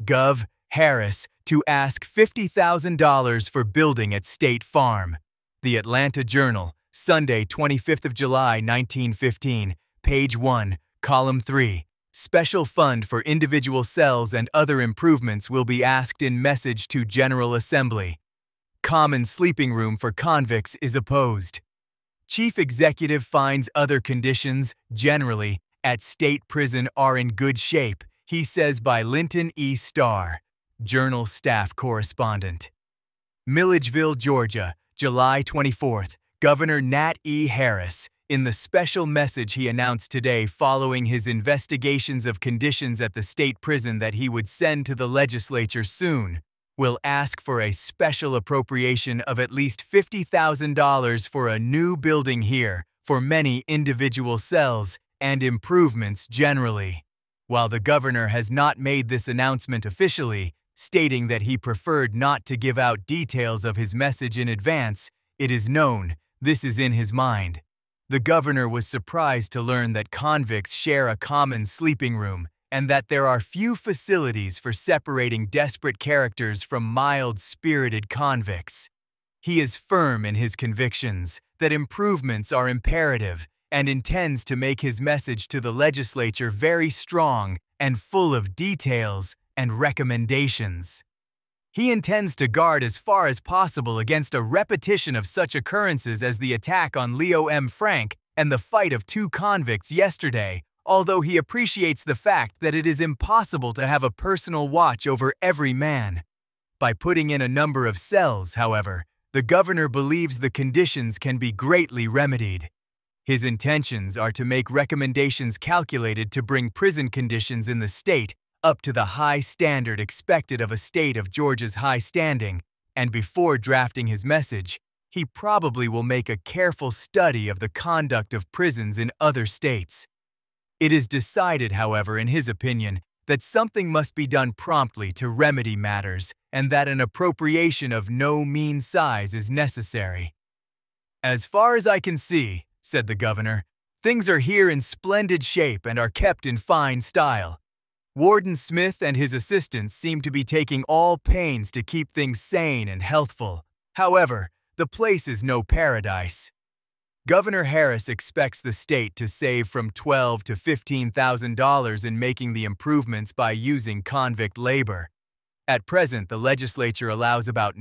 Gov. Harris to ask $50,000 for building at State Farm. The Atlanta Journal, Sunday, 25th of July, 1915, page 1, column 3. Special fund for individual cells and other improvements will be asked in message to General Assembly. Common sleeping room for convicts is opposed. Chief Executive finds other conditions, generally, at state prison are in good shape, he says by Linton E. Starr, Journal staff correspondent. Milledgeville, Georgia, July 24th. Governor Nat E. Harris, in the special message he announced today following his investigations of conditions at the state prison that he would send to the legislature soon, will ask for a special appropriation of at least $50,000 for a new building here for many individual cells and improvements generally. While the governor has not made this announcement officially, stating that he preferred not to give out details of his message in advance, it is known this is in his mind. The governor was surprised to learn that convicts share a common sleeping room and that there are few facilities for separating desperate characters from mild-spirited convicts. He is firm in his convictions that improvements are imperative and intends to make his message to the legislature very strong and full of details and recommendations. He intends to guard as far as possible against a repetition of such occurrences as the attack on Leo M. Frank and the fight of two convicts yesterday, although he appreciates the fact that it is impossible to have a personal watch over every man. By putting in a number of cells, however, the governor believes the conditions can be greatly remedied. His intentions are to make recommendations calculated to bring prison conditions in the state up to the high standard expected of a state of Georgia's high standing, and before drafting his message, he probably will make a careful study of the conduct of prisons in other states. It is decided, however, in his opinion, that something must be done promptly to remedy matters and that an appropriation of no mean size is necessary. "As far as I can see," said the governor, "things are here in splendid shape and are kept in fine style. Warden Smith and his assistants seem to be taking all pains to keep things sane and healthful. However, the place is no paradise." Governor Harris expects the state to save from $12,000 to $15,000 in making the improvements by using convict labor. At present, the legislature allows about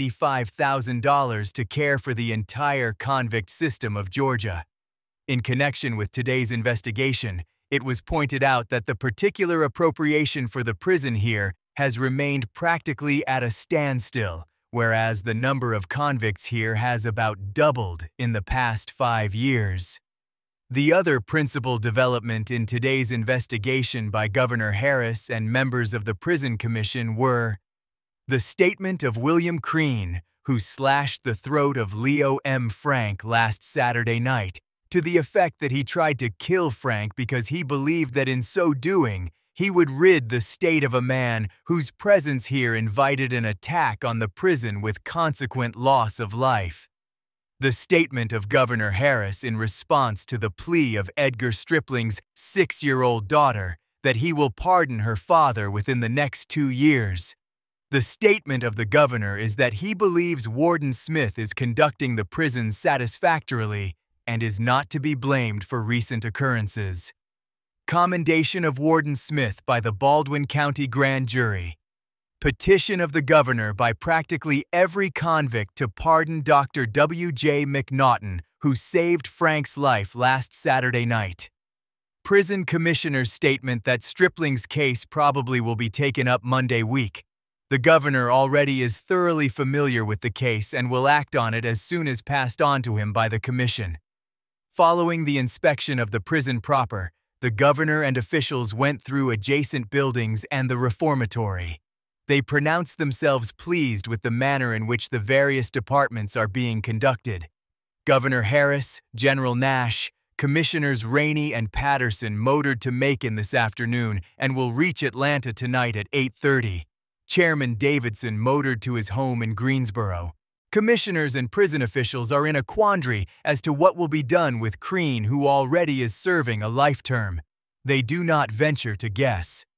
$95,000 to care for the entire convict system of Georgia. In connection with today's investigation, it was pointed out that the particular appropriation for the prison here has remained practically at a standstill, whereas the number of convicts here has about doubled in the past 5 years. The other principal development in today's investigation by Governor Harris and members of the Prison Commission were the statement of William Crean, who slashed the throat of Leo M. Frank last Saturday night, to the effect that he tried to kill Frank because he believed that in so doing, he would rid the state of a man whose presence here invited an attack on the prison with consequent loss of life. The statement of Governor Harris in response to the plea of Edgar Stripling's 6-year-old daughter that he will pardon her father within the next 2 years. The statement of the governor is that he believes Warden Smith is conducting the prison satisfactorily and is not to be blamed for recent occurrences. Commendation of Warden Smith by the Baldwin County Grand Jury. Petition of the governor by practically every convict to pardon Dr. W.J. McNaughton, who saved Frank's life last Saturday night. Prison Commissioner's statement that Stripling's case probably will be taken up Monday week. The governor already is thoroughly familiar with the case and will act on it as soon as passed on to him by the commission. Following the inspection of the prison proper, the governor and officials went through adjacent buildings and the reformatory. They pronounced themselves pleased with the manner in which the various departments are being conducted. Governor Harris, General Nash, Commissioners Rainey and Patterson motored to Macon this afternoon and will reach Atlanta tonight at 8:30. Chairman Davidson motored to his home in Greensboro. Commissioners and prison officials are in a quandary as to what will be done with Crean, who already is serving a life term. They do not venture to guess.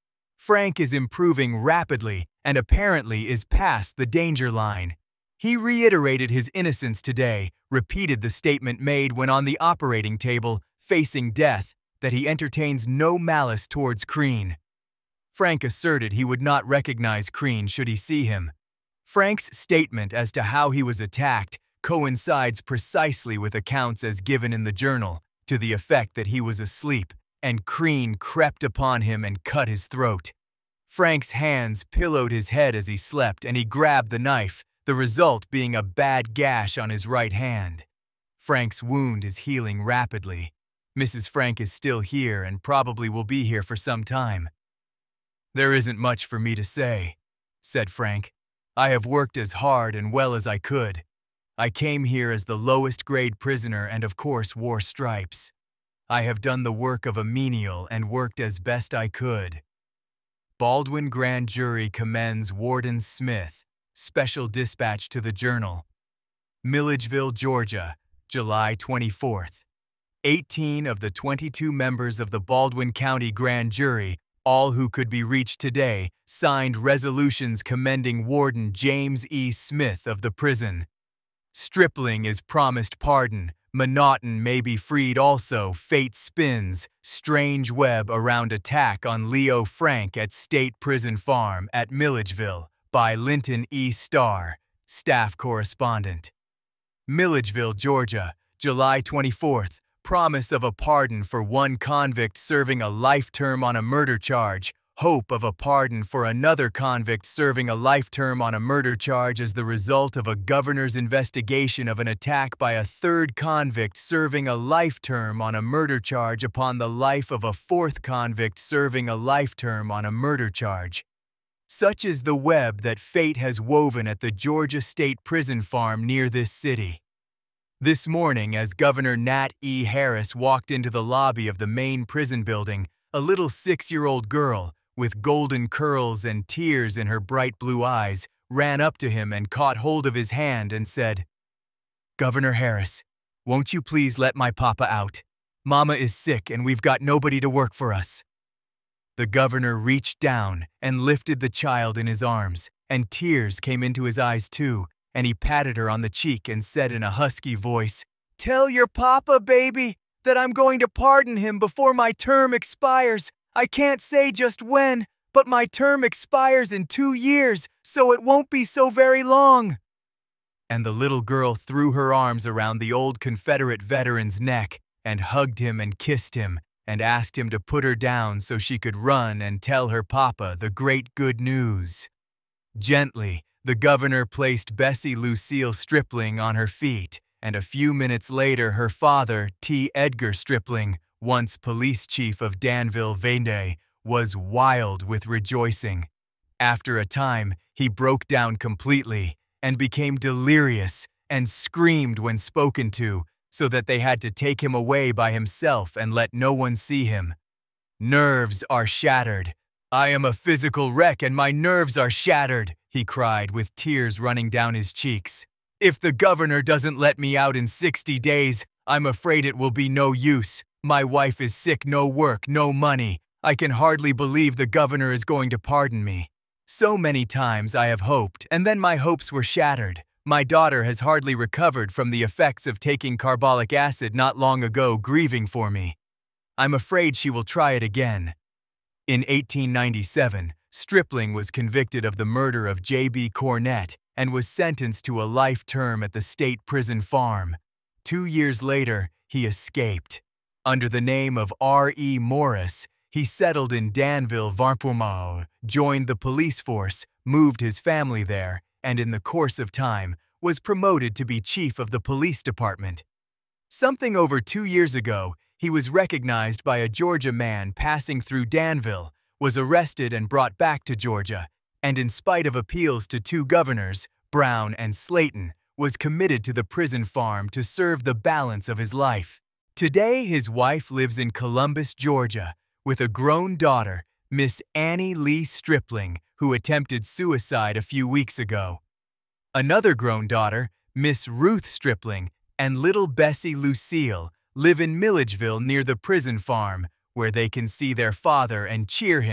Frank is improving rapidly and apparently is past the danger line. He reiterated his innocence today, repeated the statement made when on the operating table, facing death, that he entertains no malice towards Crean. Frank asserted he would not recognize Crean should he see him. Frank's statement as to how he was attacked coincides precisely with accounts as given in the journal, to the effect that he was asleep and Crean crept upon him and cut his throat. Frank's hands pillowed his head as he slept and he grabbed the knife, the result being a bad gash on his right hand. Frank's wound is healing rapidly. Mrs. Frank is still here and probably will be here for some time. "There isn't much for me to say," said Frank. "I have worked as hard and well as I could. I came here as the lowest grade prisoner and of course wore stripes. I have done the work of a menial and worked as best I could." Baldwin Grand Jury commends Warden Smith. Special dispatch to the Journal. Milledgeville, Georgia, July 24th. 18 of the 22 members of the Baldwin County Grand Jury, all who could be reached today, signed resolutions commending Warden James E. Smith of the prison. Stripling is promised pardon. Monoton may be freed also. Fate spins strange web around attack on Leo Frank at State Prison Farm at Milledgeville by Linton E. Starr, staff correspondent. Milledgeville, Georgia, July 24th. Promise of a pardon for one convict serving a life term on a murder charge. Hope of a pardon for another convict serving a life term on a murder charge as the result of a governor's investigation of an attack by a third convict serving a life term on a murder charge upon the life of a fourth convict serving a life term on a murder charge. Such is the web that fate has woven at the Georgia State Prison Farm near this city. This morning, as Governor Nat E. Harris walked into the lobby of the main prison building, a little 6-year-old girl, with golden curls and tears in her bright blue eyes, ran up to him and caught hold of his hand and said, "Governor Harris, won't you please let my papa out? Mama is sick and we've got nobody to work for us." The governor reached down and lifted the child in his arms, and tears came into his eyes too, and he patted her on the cheek and said in a husky voice, "Tell your papa, baby, that I'm going to pardon him before my term expires. I can't say just when, but my term expires in 2 years, so it won't be so very long." And the little girl threw her arms around the old Confederate veteran's neck and hugged him and kissed him and asked him to put her down so she could run and tell her papa the great good news. Gently, the governor placed Bessie Lucille Stripling on her feet, and a few minutes later her father, T. Edgar Stripling, once police chief of Danville, Vendée, was wild with rejoicing. After a time, he broke down completely and became delirious and screamed when spoken to, so that they had to take him away by himself and let no one see him. "Nerves are shattered. I am a physical wreck and my nerves are shattered," he cried with tears running down his cheeks. "If the governor doesn't let me out in 60 days, I'm afraid it will be no use. My wife is sick, no work, no money. I can hardly believe the governor is going to pardon me. So many times I have hoped, and then my hopes were shattered. My daughter has hardly recovered from the effects of taking carbolic acid not long ago, grieving for me. I'm afraid she will try it again." In 1897, Stripling was convicted of the murder of J.B. Cornett and was sentenced to a life term at the State Prison Farm. 2 years later, he escaped. Under the name of R.E. Morris, he settled in Danville, Varpomau, joined the police force, moved his family there, and in the course of time, was promoted to be chief of the police department. Something over 2 years ago, he was recognized by a Georgia man passing through Danville, was arrested and brought back to Georgia, and in spite of appeals to 2 governors, Brown and Slayton, was committed to the prison farm to serve the balance of his life. Today, his wife lives in Columbus, Georgia, with a grown daughter, Miss Annie Lee Stripling, who attempted suicide a few weeks ago. Another grown daughter, Miss Ruth Stripling, and little Bessie Lucille live in Milledgeville near the prison farm, where they can see their father and cheer him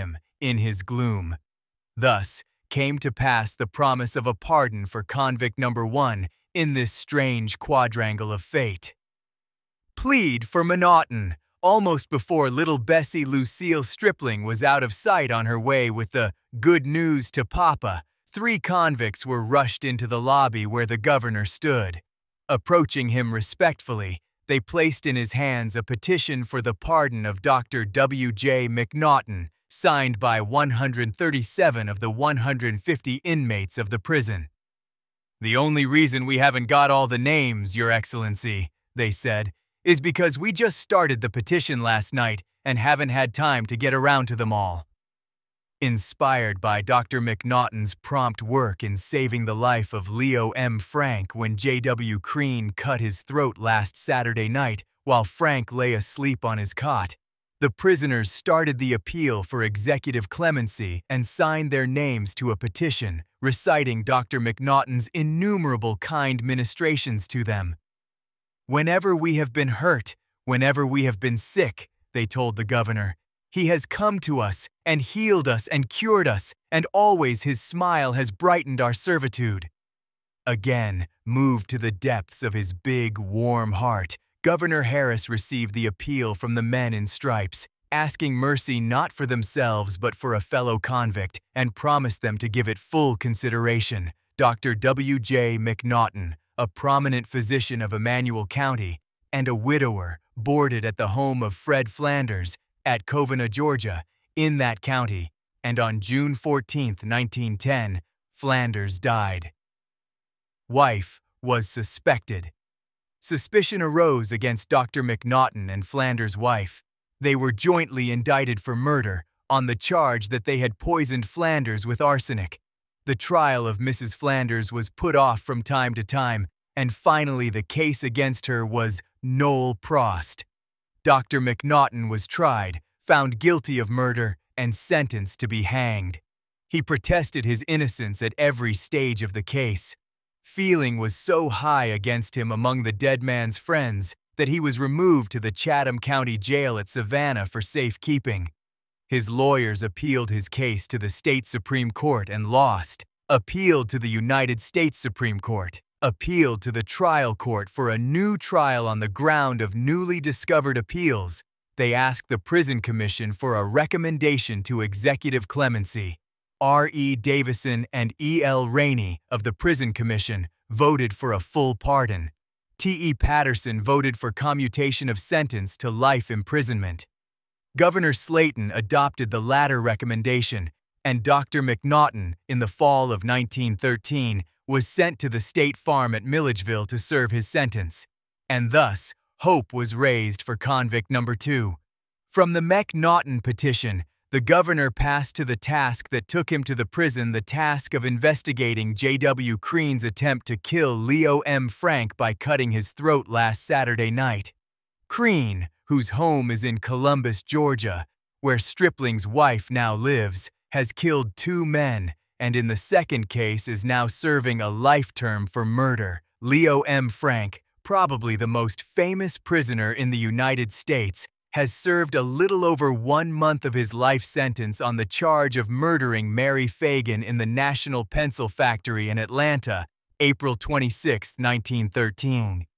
in his gloom. Thus came to pass the promise of a pardon for convict number 1 in this strange quadrangle of fate. Plead for M'Naughton. Almost before little Bessie Lucille Stripling was out of sight on her way with the good news to Papa, 3 convicts were rushed into the lobby where the governor stood. Approaching him respectfully, they placed in his hands a petition for the pardon of Dr. W.J. M'Naughton, signed by 137 of the 150 inmates of the prison. "The only reason we haven't got all the names, Your Excellency," they said, "is because we just started the petition last night and haven't had time to get around to them all." Inspired by Dr. M'Naughton's prompt work in saving the life of Leo M. Frank when J.W. Crean cut his throat last Saturday night while Frank lay asleep on his cot, the prisoners started the appeal for executive clemency and signed their names to a petition reciting Dr. M'Naughton's innumerable kind ministrations to them. "Whenever we have been hurt, whenever we have been sick," they told the governor, "he has come to us and healed us and cured us, and always his smile has brightened our servitude." Again, moved to the depths of his big, warm heart, Governor Harris received the appeal from the men in stripes, asking mercy not for themselves but for a fellow convict, and promised them to give it full consideration. Dr. W.J. M'Naughton, a prominent physician of Emmanuel County and a widower, boarded at the home of Fred Flanders at Covina, Georgia, in that county, and on June 14, 1910, Flanders died. Wife was suspected. Suspicion arose against Dr. M'Naughton and Flanders' wife. They were jointly indicted for murder on the charge that they had poisoned Flanders with arsenic. The trial of Mrs. Flanders was put off from time to time, and finally the case against her was Noel Prost. Dr. M'Naughton was tried, found guilty of murder, and sentenced to be hanged. He protested his innocence at every stage of the case. Feeling was so high against him among the dead man's friends that he was removed to the Chatham County Jail at Savannah for safekeeping. His lawyers appealed his case to the state Supreme Court and lost, appealed to the United States Supreme Court, appealed to the trial court for a new trial on the ground of newly discovered appeals. They asked the Prison Commission for a recommendation to executive clemency. R.E. Davison and E.L. Rainey of the Prison Commission voted for a full pardon. T.E. Patterson voted for commutation of sentence to life imprisonment. Governor Slayton adopted the latter recommendation, and Dr. M'Naughton, in the fall of 1913, was sent to the State Farm at Milledgeville to serve his sentence. And thus, hope was raised for convict number 2. From the M'Naughton petition, the governor passed to the task that took him to the prison the task of investigating J.W. Crean's attempt to kill Leo M. Frank by cutting his throat last Saturday night. Crean, whose home is in Columbus, Georgia, where Stripling's wife now lives, has killed 2 men, and in the second case is now serving a life term for murder. Leo M. Frank, probably the most famous prisoner in the United States, has served a little over 1 month of his life sentence on the charge of murdering Mary Fagan in the National Pencil Factory in Atlanta, April 26, 1913.